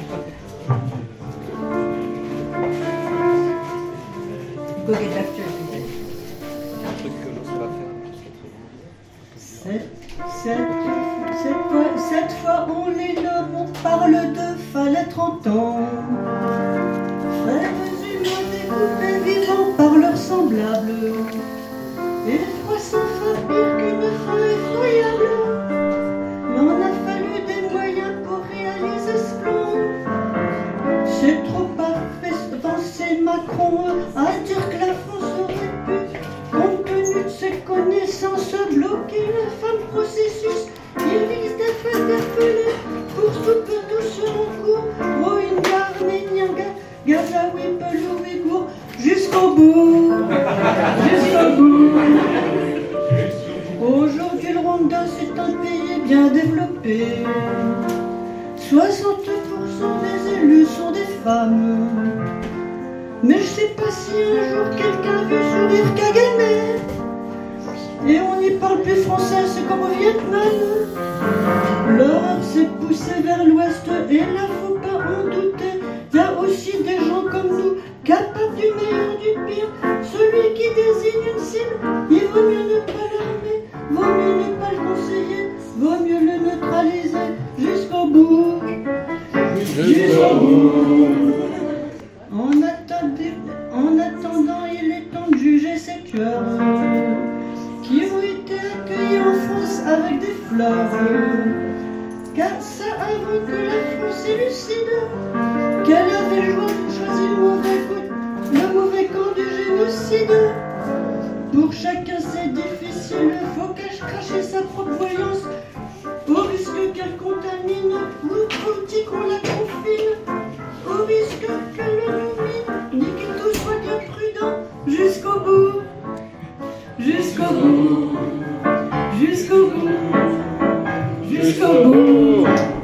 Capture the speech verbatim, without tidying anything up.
Cette, cette, cette, fois, cette fois on les nomme, on parle de Falais trente ans. Frères humains découpés vivants par leurs semblables. Et trois sans fin pire qu'une fin effroyable. Il en a fallu des moyens pour réaliser ce plan. C'est trop parfait penser Macron à dire que la France aurait pu, compte tenu de ses connaissances, bloquer le fameux processus. Il risque d'être interpellé pour souper tout sur en cours. Rohingya, Arménien, Gazaoui, Pelou, Ouïghour, jusqu'au bout. Jusqu'au bout. Aujourd'hui, le Rwanda, c'est un pays bien développé. soixante pour cent des élus sont des femmes. Mais je sais pas si un jour quelqu'un a vu sourire Kagame. Et on n'y parle plus français, c'est comme au Vietnam. L'horreur s'est poussée vers l'ouest et là faut pas en douter. Y a aussi des gens comme nous, capables du meilleur du pire. Celui qui désigne une cible, il vaut mieux ne pas l'armer, vaut mieux ne pas le conseiller, vaut mieux le neutraliser jusqu'au bout. Jusqu'au bout. En, en attendant, il est temps de juger ces tueurs qui ont été accueillis en France avec des fleurs. Car ça avoue que la France est lucide, qu'elle avait choisi le mauvais, le mauvais camp du génocide. Pour chacun c'est difficile, faut cacher sa propre voyance, au risque qu'elle contamine ou trop dit qu'on la confine, au risque qu'elle nous mine, ni que tout soit bien prudent, jusqu'au bout, jusqu'au bout, jusqu'au bout, jusqu'au bout.